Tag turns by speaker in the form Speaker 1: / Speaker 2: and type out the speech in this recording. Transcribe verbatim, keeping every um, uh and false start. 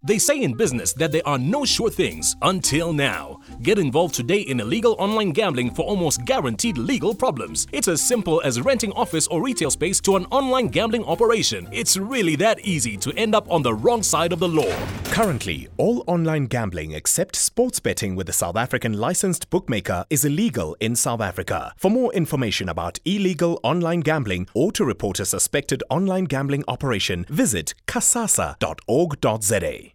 Speaker 1: They say in business that there are no sure things until now. Get involved today in illegal online gambling for almost guaranteed legal problems. It's as simple as renting office or retail space to an online gambling operation. It's really that easy to end up on the wrong side of the law.
Speaker 2: Currently, all online gambling except sports betting with a South African licensed bookmaker is illegal in South Africa. For more information about illegal online gambling or to report a suspected online gambling operation, visit kasasa dot org dot za.